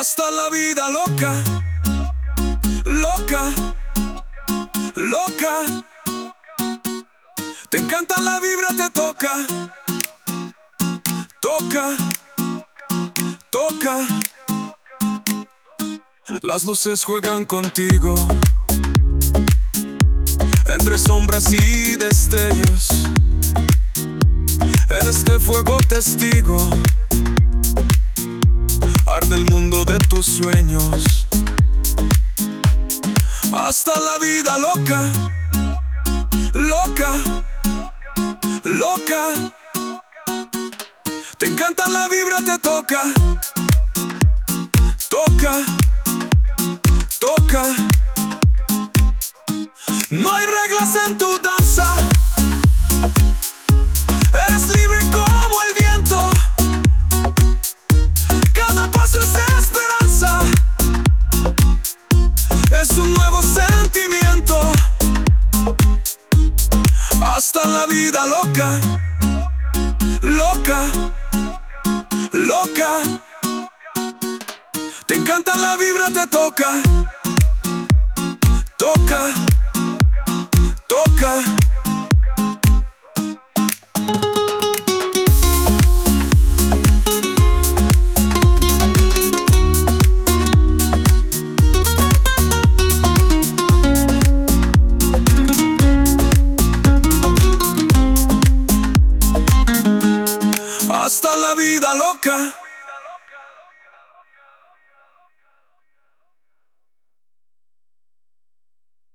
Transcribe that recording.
Hasta la vida loca, loca, loca. Te encanta la vibra, te toca, toca, toca. Las luces juegan contigo, entre sombras y destellos. Eres de fuego testigo, arde el mundo de tus sueños. Hasta la vida loca, loca, loca. Te encanta la vibra, te toca, toca, toca. No hay reglas en tu danza, eres libre como el viento. Cada paso es esperanza, es un nuevo sentimiento. Hasta la vida loca, loca, loca. Te encanta la vibra, te toca, toca, toca.